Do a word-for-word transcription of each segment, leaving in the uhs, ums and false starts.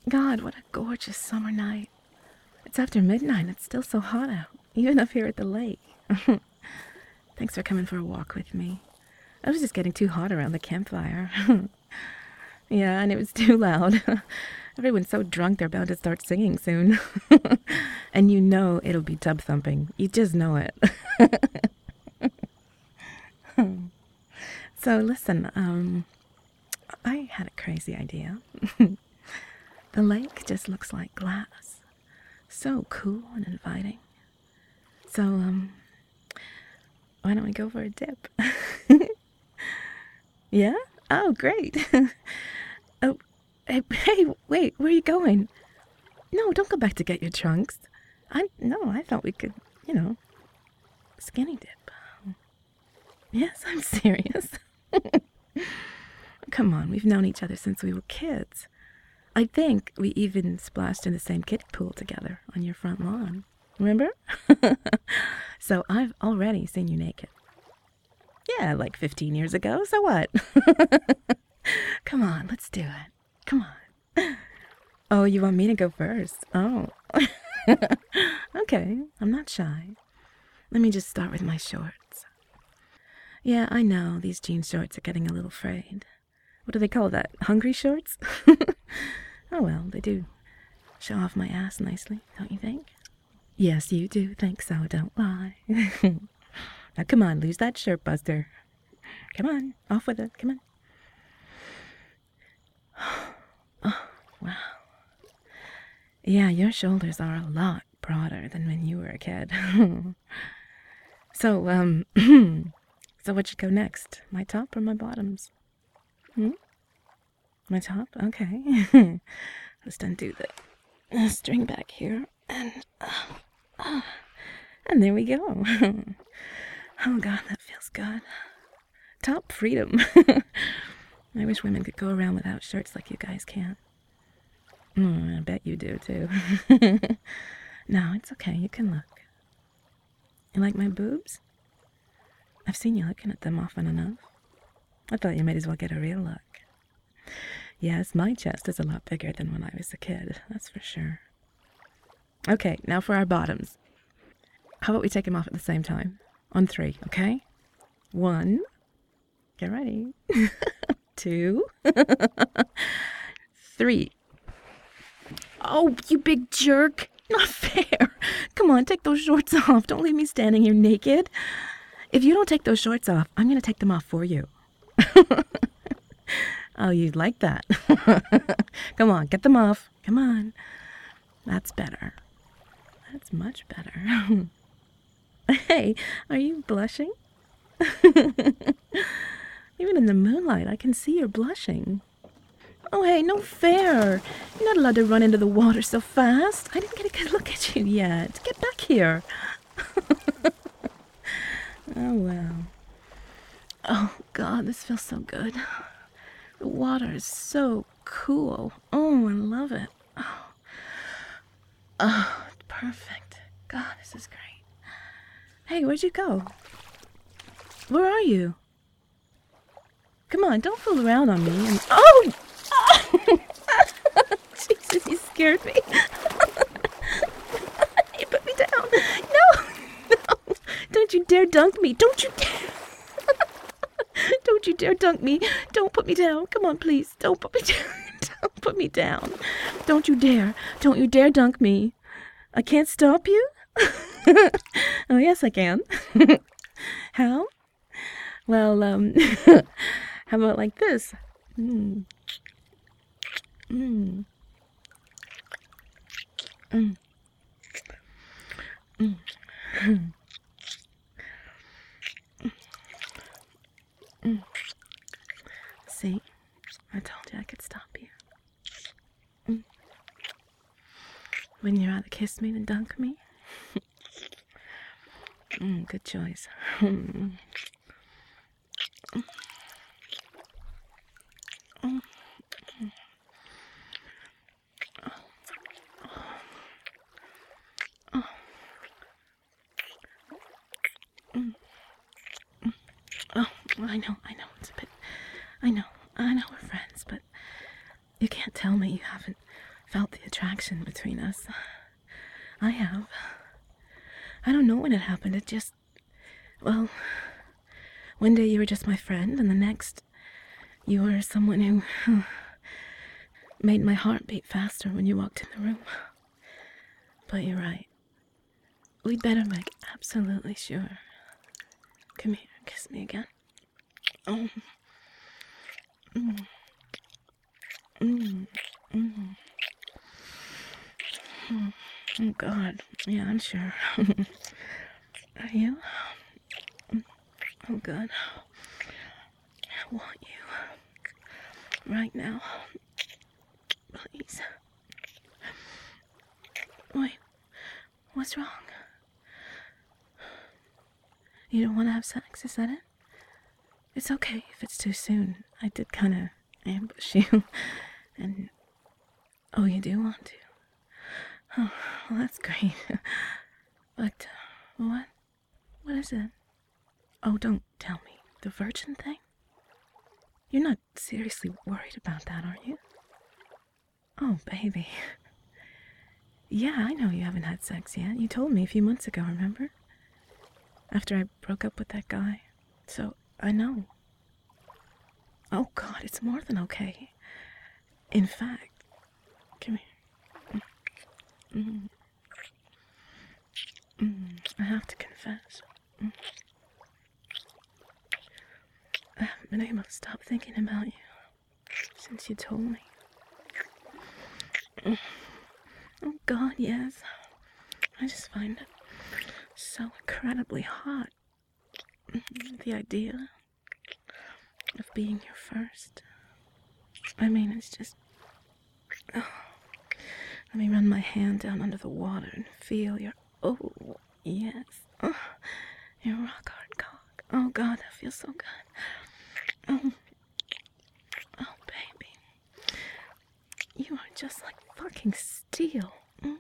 God, what a gorgeous summer night. It's after midnight. It's still so hot out, even up here at the lake. Thanks for coming for a walk with me. I was just getting too hot around the campfire. Yeah, and it was too loud. Everyone's so drunk they're about to start singing soon. And you know it'll be tub thumping. You just know it. So listen, um, I had a crazy idea. The lake just looks like glass. So cool and inviting. So, um, why don't we go for a dip? Yeah? Oh, great. Oh, hey, hey, wait, where are you going? No, don't go back to get your trunks. I, no, I thought we could, you know, skinny dip. Yes, I'm serious. Come on, we've known each other since we were kids. I think we even splashed in the same kiddie pool together on your front lawn. Remember? So I've already seen you naked. Yeah, like fifteen years ago, so what? Come on, let's do it. Come on. Oh, you want me to go first? Oh. Okay, I'm not shy. Let me just start with my shorts. Yeah, I know, these jean shorts are getting a little frayed. What do they call that? Hungry shorts? Oh well, they do show off my ass nicely, don't you think? Yes, you do think so, don't lie. Now come on, lose that shirt, Buster. Come on, off with it, come on. Oh, wow. Yeah, your shoulders are a lot broader than when you were a kid. So, um, so what should go next? My top or my bottoms? Hmm? My top? Okay. Let's undo the uh, string back here. And, uh, uh, and there we go. Oh, God, that feels good. Top freedom. I wish women could go around without shirts like you guys can. Mm, I bet you do, too. No, it's okay. You can look. You like my boobs? I've seen you looking at them often enough. I thought you might as well get a real look. Yes, my chest is a lot bigger than when I was a kid, that's for sure. Okay, now for our bottoms. How about we take them off at the same time? On three, okay? One. Get ready. Two. Three. Oh, you big jerk. Not fair. Come on, take those shorts off. Don't leave me standing here naked. If you don't take those shorts off, I'm going to take them off for you. Oh, you'd like that. Come on, get them off. Come on. That's better. That's much better. Hey, are you blushing? Even in the moonlight, I can see you're blushing. Oh, hey, no fair. You're not allowed to run into the water so fast. I didn't get a good look at you yet. Get back here. Oh, well. Oh, God, this feels so good. The water is so cool. Oh, I love it. Oh, oh it's perfect. God, this is great. Hey, where'd you go? Where are you? Come on, don't fool around on me. And oh! Jesus, you scared me. You put me down. No, no. Don't you dare dunk me. Don't you dare. Don't you dare dunk me. Don't put me down. Come on, please. Don't put me down. Don't put me down. Don't you dare. Don't you dare dunk me. I can't stop you? Oh, yes, I can. How? Well, um, how about like this? Mm. Mm. Mm. Mm. Mm. Mm. See? I told you I could stop you. Mm. Wouldn't you rather kiss me than dunk me? Mm, good choice. Mm. Mm. Mm. Oh. Mm. Mm. Oh, I know, I know, it's a bit, I know, I know we're friends, but you can't tell me you haven't felt the attraction between us. I have. I don't know when it happened. It just, well, one day you were just my friend, and the next you were someone who made my heart beat faster when you walked in the room. But you're right. We'd better make absolutely sure. Come here, kiss me again. Oh. Mm. Mm. Mm. Mm. Oh, God. Yeah, I'm sure. Are you? Oh, good. I want you. Right now. Please. Wait. What's wrong? You don't want to have sex, is that it? It's okay if it's too soon. I did kind of ambush you. And... oh, you do want to? Oh, well, that's great. But, uh, what? What is it? Oh, don't tell me. The virgin thing? You're not seriously worried about that, are you? Oh, baby. Yeah, I know you haven't had sex yet. You told me a few months ago, remember? After I broke up with that guy. So, I know. Oh, God, it's more than okay. In fact, come here. Mm. Mm. I have to confess. Mm. I haven't been able to stop thinking about you since you told me. Mm. Oh, God, yes. I just find it so incredibly hot. The idea of being your first. I mean, it's just... oh. Let me run my hand down under the water and feel your... oh, yes. Oh, your rock hard cock. Oh, God, that feels so good. Oh, oh, baby. You are just like fucking steel. Mm.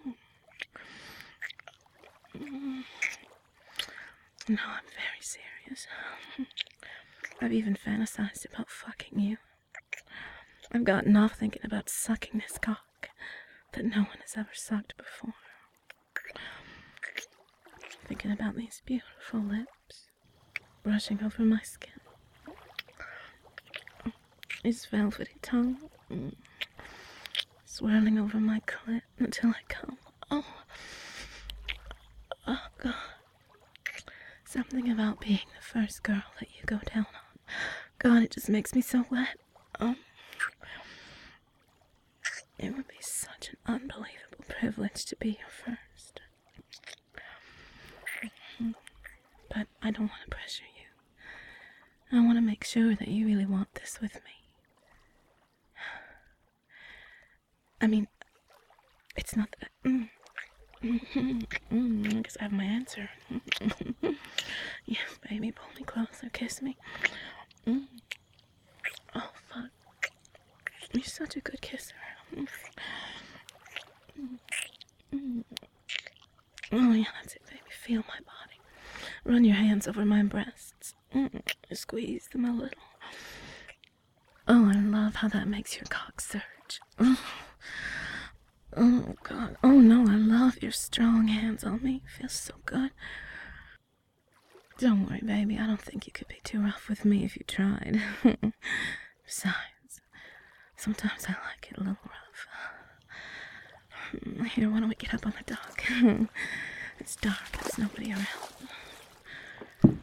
Mm. No, I'm very serious. I've even fantasized about fucking you. I've gotten off thinking about sucking this cock that no one has ever sucked before. Thinking about these beautiful lips brushing over my skin. His velvety tongue mm, swirling over my clit until I come. Oh, oh, God. Something about being the first girl that you go down on. God, it just makes me so wet. Oh. It would be such an unbelievable privilege to be your first. But I don't want to pressure you. I want to make sure that you really want this with me. I mean, it's not that... Mm, mm, mm, I guess I have my answer. Yeah, baby, pull me closer, kiss me. Mm. Oh, fuck. You're such a good kisser. Mm. Mm. Oh, yeah, that's it, baby. Feel my body. Run your hands over my breasts. Mm. Squeeze them a little. Oh, I love how that makes your cock surge. Oh. Oh, God. Oh, no, I love your strong hands on me. It feels so good. Don't worry, baby. I don't think you could be too rough with me if you tried. Besides, sometimes I like it a little rough. Here, why don't we get up on the dock? It's dark. There's nobody around.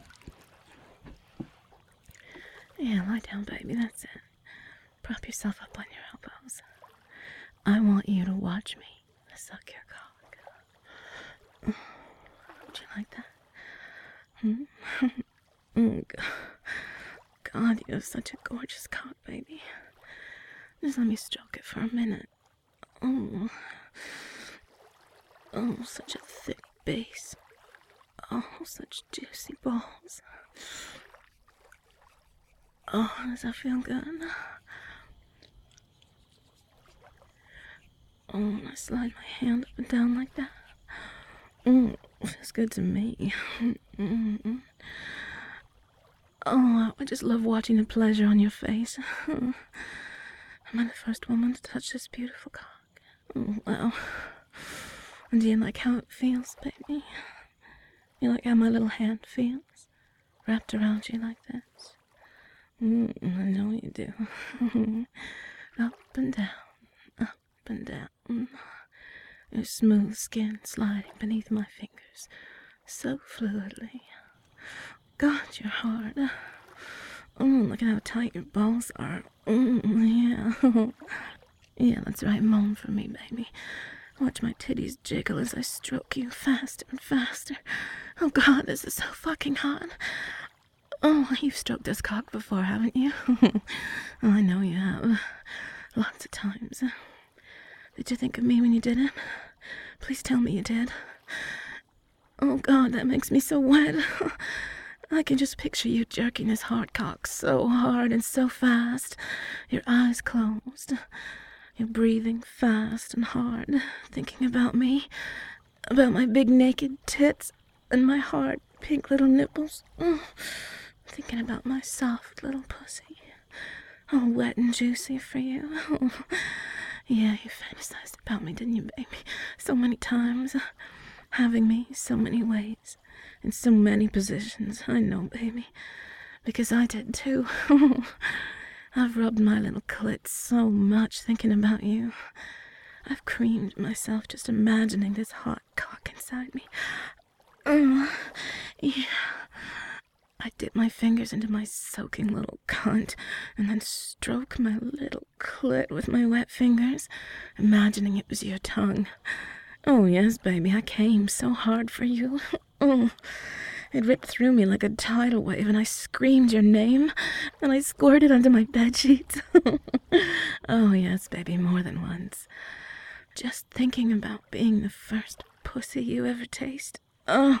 Yeah, lie down, baby. That's it. Prop yourself up on your elbows. I want you to watch me suck your cock. Would you like that? Hmm? Oh, God, you have such a gorgeous cock, baby. Just let me stroke it for a minute. Oh, oh, such a thick base. Oh, such juicy balls. Oh, does that feel good? Oh, I slide my hand up and down like that. Mm, feels good to me. Mm-mm. Oh, I just love watching the pleasure on your face. Am I the first woman to touch this beautiful cock? Oh, wow. And do you like how it feels, baby? You like how my little hand feels? Wrapped around you like this? Mm, I know you do. Up and down, up and down. Your smooth skin sliding beneath my fingers so fluidly. God, you're hard. Oh, look at how tight your balls are. Mm, yeah. Yeah, that's right. Moan for me, baby. Watch my titties jiggle as I stroke you faster and faster. Oh, God, this is so fucking hot. Oh, you've stroked this cock before, haven't you? Oh, I know you have. Lots of times. Did you think of me when you did it? Please tell me you did. Oh, God, that makes me so wet. I can just picture you jerking this hard cock so hard and so fast. Your eyes closed. You're breathing fast and hard, thinking about me, about my big naked tits and my hard pink little nipples. Oh, thinking about my soft little pussy, all wet and juicy for you. Oh, yeah, you fantasized about me, didn't you, baby? So many times, having me so many ways, in so many positions. I know, baby, because I did too. I've rubbed my little clit so much thinking about you. I've creamed myself just imagining this hot cock inside me. Uh, yeah. I dip my fingers into my soaking little cunt and then stroke my little clit with my wet fingers, imagining it was your tongue. Oh, yes, baby, I came so hard for you. Oh, it ripped through me like a tidal wave, and I screamed your name, and I squirted under my bedsheets. Oh, yes, baby, more than once. Just thinking about being the first pussy you ever taste. Oh,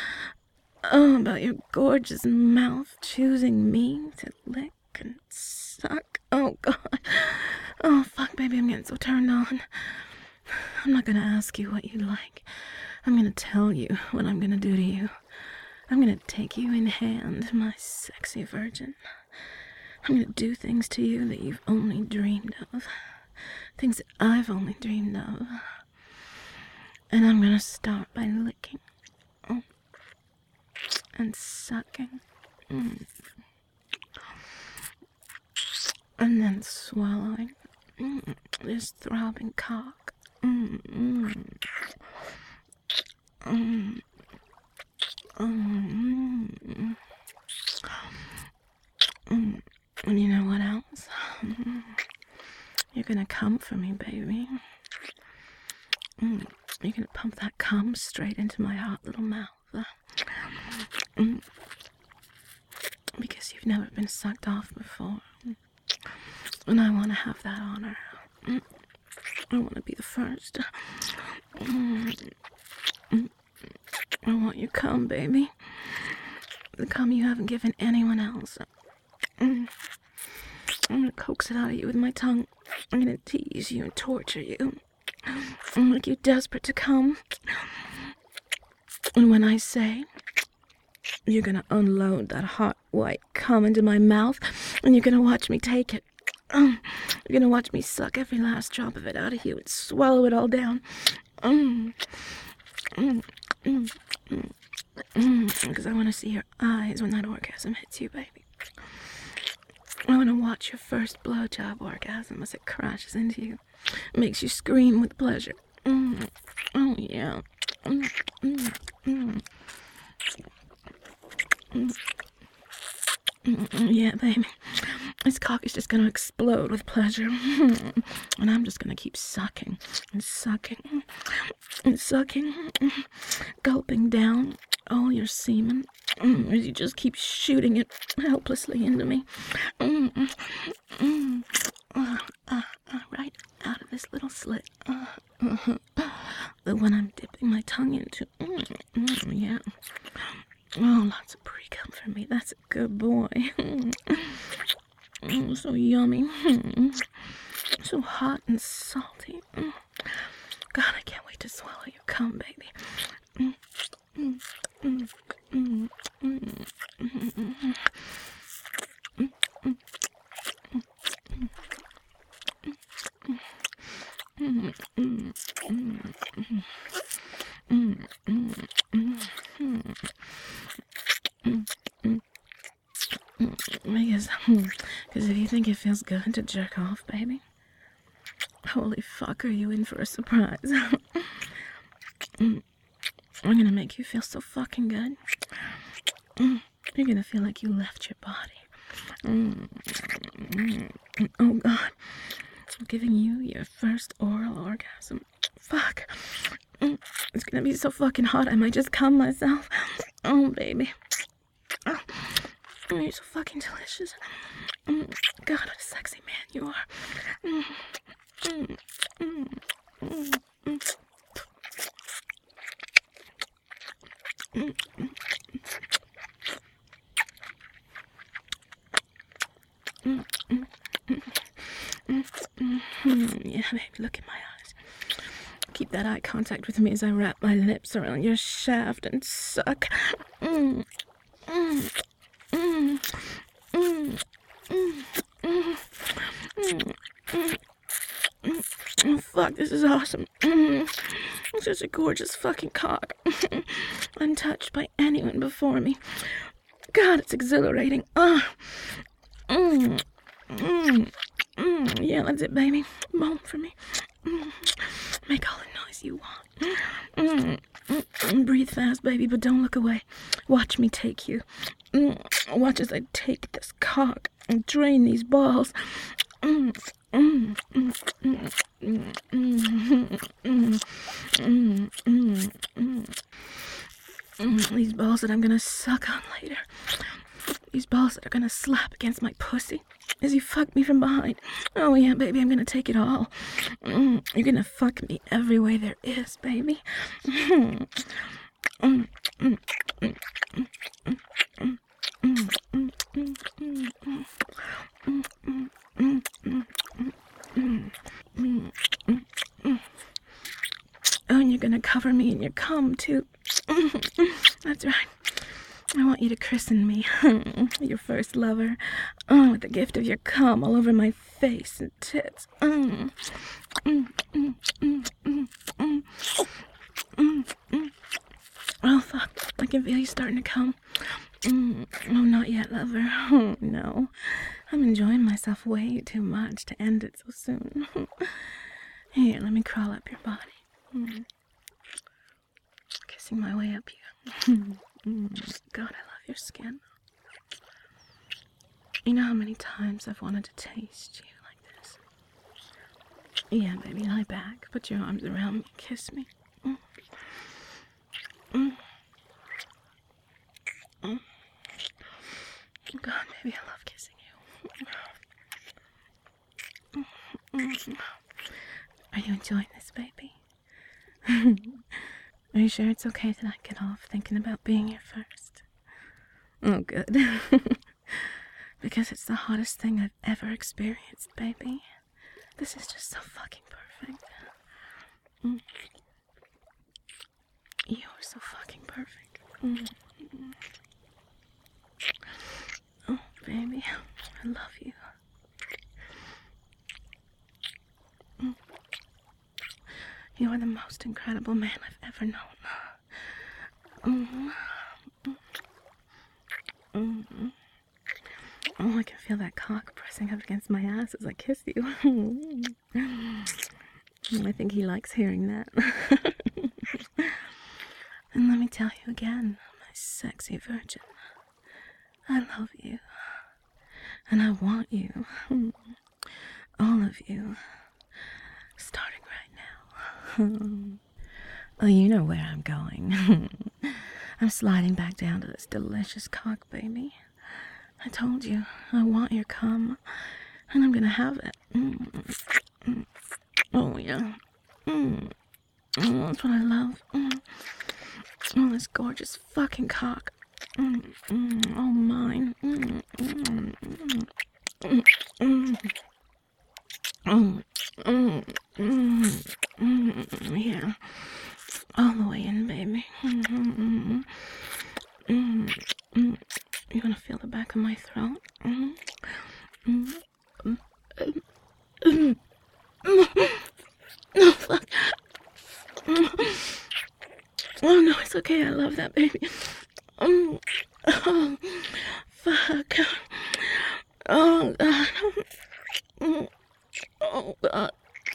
oh, about your gorgeous mouth choosing me to lick and suck. Oh, God. Oh, fuck, baby, I'm getting so turned on. I'm not gonna ask you what you like. I'm gonna tell you what I'm gonna do to you. I'm gonna take you in hand, my sexy virgin. I'm gonna do things to you that you've only dreamed of. Things that I've only dreamed of. And I'm gonna start by licking. Oh, and sucking. Mm. And then swallowing. Mm. This throbbing cock. Mm. Mm. Mm. Mm. Mm. And you know what else? Mm. You're gonna come for me, baby. Mm. You're gonna pump that cum straight into my hot little mouth. Mm. Because you've never been sucked off before. And I want to have that honor. Mm. I want to be the first. Mm. Mm. I want your cum, baby. The cum you haven't given anyone else. Mm. I'm gonna coax it out of you with my tongue. I'm gonna tease you and torture you. And make you desperate to come. And when I say, you're gonna unload that hot white cum into my mouth, and you're gonna watch me take it. Um, you're gonna watch me suck every last drop of it out of you and swallow it all down. Um, mm, mm, mm, mm, because I want to see your eyes when that orgasm hits you, baby. I want to watch your first blowjob orgasm as it crashes into you. It makes you scream with pleasure. Mm, oh, yeah. Mm, mm, mm. Mm, mm, yeah, baby. This cock is just gonna explode with pleasure. And I'm just gonna keep sucking and sucking and sucking, gulping down all your semen as you just keep shooting it helplessly into me. Mm, mm, uh, uh, uh, right out of this little slit. Uh, uh, the one I'm dipping my tongue into. Mm, mm, yeah. Oh, lots of pre-cum for me. That's a good boy. Mm, so yummy. Mm, so hot and salty. Mm. God, I can't wait to swallow your cum, baby. Mm, mm, mm, mm, mm, mm, mm, mm, mm, mm, Mm, mm, mm, mm, mm, mm, mm, mm, mm. Because, because if you think it feels good to jerk off, baby, holy fuck, are you in for a surprise? I'm gonna make you feel so fucking good. You're gonna feel like you left your body. Oh god, I'm giving you your first oral orgasm. Fuck. It's gonna be so fucking hot, I might just come myself. Oh, baby. Oh, you're so fucking delicious. God, what a sexy man you are. Mm, mm, mm, mm, mm. Mm, mm, mm, mm, mm, mm, mm. Yeah, baby, look in my eyes. Keep that eye contact with me as I wrap my lips around your shaft and suck. Mm, mm, mm, mm, mm, mm, mm, mm. Oh, fuck, this is awesome. Mm. Such a gorgeous fucking cock. Untouched by anyone before me. God, it's exhilarating. Ah. Mm. Mm. Mm. Yeah, that's it, baby. Moan for me. Mm. Make all the noise you want. Mm. Mm. Breathe fast, baby, but don't look away. Watch me take you. Mm. Watch as I take this cock and drain these balls. Mm. Mm, mm, mm, mm, mm, mm, mm, mm, mm, mm. These balls that I'm gonna suck on later. These balls that are gonna slap against my pussy as you fuck me from behind. Oh yeah, baby, I'm gonna take it all. Mm, you're gonna fuck me every way there is, baby. Mm, mm, mm, mm, mm, mm, mm, mm, mm, mm, mm, mm, mm, mm. Mm, mm, mm, mm, mm, mm, mm. Oh, and you're gonna cover me in your cum, too. That's right. I want you to christen me, your first lover, oh, with the gift of your cum all over my face and tits. Mm, mm, mm, mm, mm, mm, mm, mm. Oh, fuck. I can feel you starting to come. Mm, oh, not yet, lover. Oh, no. I'm enjoying myself way too much to end it so soon. Here, let me crawl up your body. Mm. Kissing my way up you. Mm. God, I love your skin. You know how many times I've wanted to taste you like this? Yeah, baby, lie back. Put your arms around me. Kiss me. Mm. Mm. Mm. God, baby, I love kissing you. Mm. Are you enjoying this, baby? Are you sure it's okay that I get off thinking about being here first? Oh, good. Because it's the hottest thing I've ever experienced, baby. This is just so fucking perfect. Mm. You're so fucking perfect. Mm. Oh, baby, I love you. Mm. You are the most incredible man I've ever known. Mm. Mm. Mm. Oh, I can feel that cock pressing up against my ass as I kiss you. I think he likes hearing that. And let me tell you again, my sexy virgin, I love you. And I want you. All of you. Starting right now. Oh, you know where I'm going. I'm sliding back down to this delicious cock, baby. I told you, I want your cum, and I'm gonna have it. Mm. Mm. Oh, yeah. Mm. Oh, that's what I love. Mm. Oh, this gorgeous fucking cock. Mm. Mm. Oh, mine. Mm. Mm. Mm. Mm. Mm. Mm. Mm. Mm. Yeah. All the way in, baby. Mm. Mm. Mm. Mm. You want to feel the back of my throat? Mm. Mm. Mm. Mm. Mm. Oh, fuck. Oh, no, it's okay. I love that, baby. Oh, oh fuck. Oh, God. Oh, God.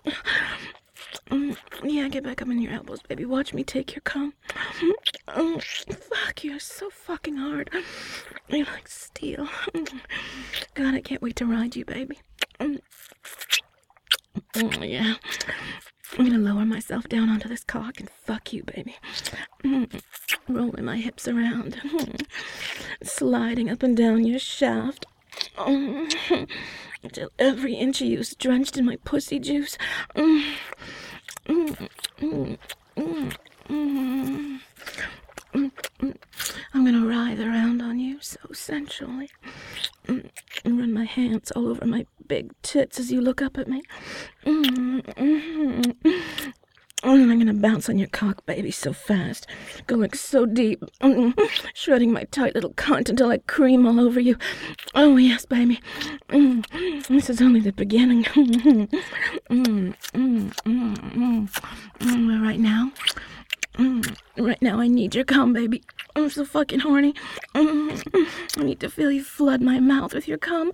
Yeah, get back up on your elbows, baby. Watch me take your cum. Oh, fuck, you're so fucking hard. You're like steel. God, I can't wait to ride you, baby. Yeah. I'm gonna lower myself down onto this cock and fuck you, baby. Rolling my hips around. Sliding up and down your shaft. Until every inch of you is drenched in my pussy juice. I'm gonna writhe around on you so sensually. And run my hands all over my big tits as you look up at me. And I'm gonna bounce on your cock, baby, so fast. Going so deep. Shredding my tight little cunt until I cream all over you. Oh, yes, baby. This is only the beginning. Right now. Right now, I need your cum, baby. I'm so fucking horny. I need to feel you flood my mouth with your cum.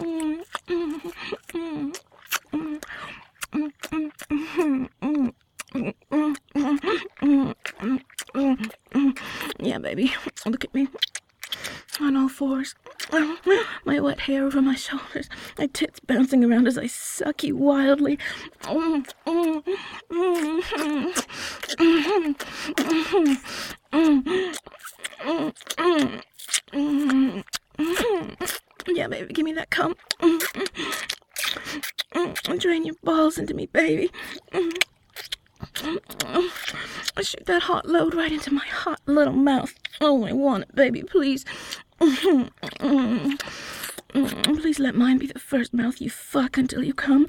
Yeah, baby. Look at me. On all fours. My wet hair over my shoulders. My tits bouncing around as I suck you wildly. Yeah, baby, give me that cum. Drain your balls into me, baby. Shoot that hot load right into my hot little mouth. Oh, I want it, baby, please. Please let mine be the first mouth you fuck until you come.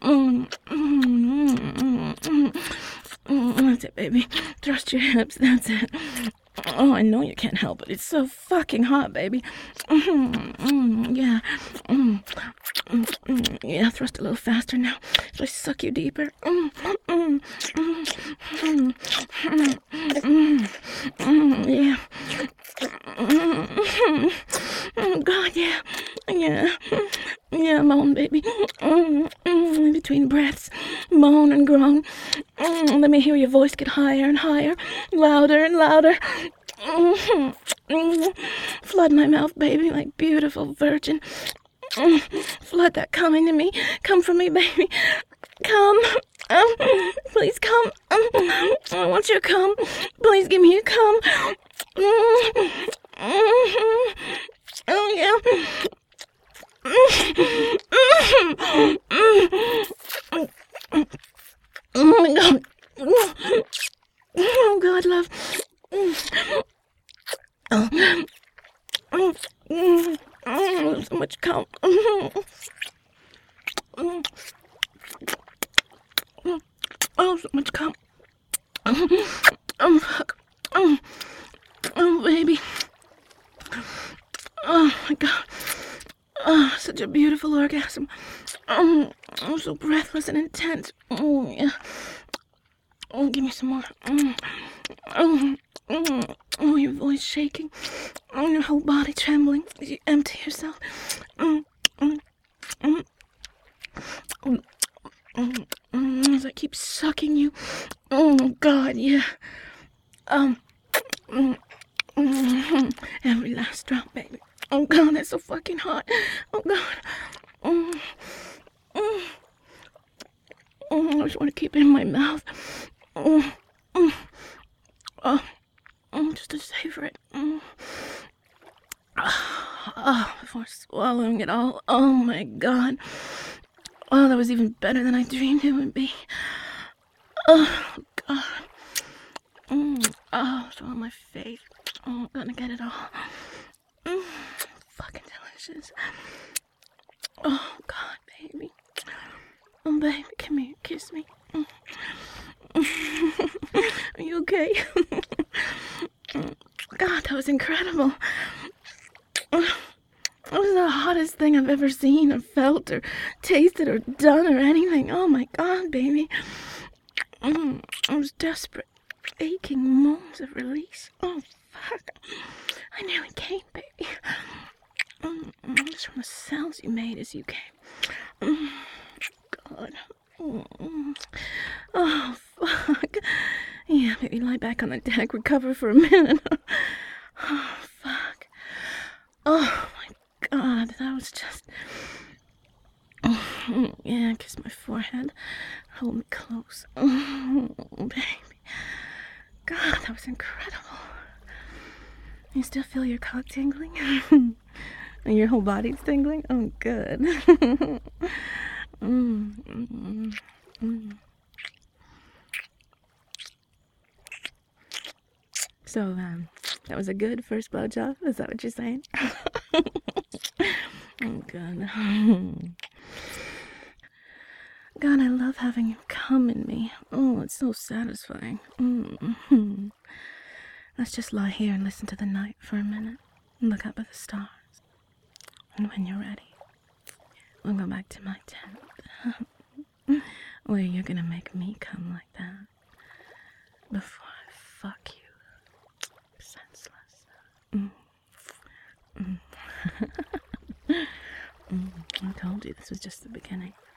That's it, baby. Thrust your hips, that's it. Oh, I know you can't help it. It's so fucking hot, baby. Yeah. Yeah, thrust a little faster now. So I suck you deeper. Yeah. Oh, God, yeah. Yeah. Yeah, moan, baby. In between breaths. Moan and groan. Let me hear your voice get higher and higher. Louder and louder. Flood my mouth, baby, like beautiful virgin. Flood that cum into me. Come for me, baby. Come. Um, please come. Um, I want your cum. Please give me your cum. Oh, yeah. Oh, my God. Oh, God, love. Oh, so much cum. Oh, so much cum. Oh, fuck. Oh, oh, baby. Oh, my God. Oh, such a beautiful orgasm. Oh, oh, so breathless and intense. Oh, yeah. Oh, give me some more. Oh, oh, oh, oh, your voice shaking. Oh, your whole body trembling as you empty yourself. Oh, oh, oh, oh, oh, oh, as I keep sucking you. Oh, God, yeah. Um, oh, oh, every last drop, baby. Oh, God, that's so fucking hot. Oh, God. Oh, oh, oh, I just want to keep it in my mouth. Oh, oh, oh, oh, just to savor it. Oh, oh, before swallowing it all. Oh, my God. Oh, that was even better than I dreamed it would be. Oh, God. Mm, oh, it's on my face. Oh, I'm gonna get it all. Mm, fucking delicious. Oh, God, baby. Oh, baby, come here, kiss me. Mm. Are you okay? God, that was incredible. That was the hottest thing I've ever seen or felt or tasted or done or anything. Oh, my God, baby. Mm, those desperate, aching moans of release. Oh, fuck. I nearly came, baby. Mm, just from the sounds you made as you came. Mm, God. Mm, oh, fuck. Yeah, maybe lie back on the deck, recover for a minute. Oh, fuck. Oh, my God. That was just... Oh, yeah, kiss my forehead. Hold me close. Oh, baby. God, that was incredible. You still feel your cock tingling? And your whole body's tingling? Oh, good. mm, mm, mm. So, um, that was a good first blowjob? Is that what you're saying? Oh, good. God, I love having you come in me. Oh, it's so satisfying. Mm-hmm. Let's just lie here and listen to the night for a minute. Look up at the stars. And when you're ready, we'll go back to my tent. Where you're gonna make me come like that. Before I fuck you. Senseless. Mm. Mm. mm. I told you this was just the beginning.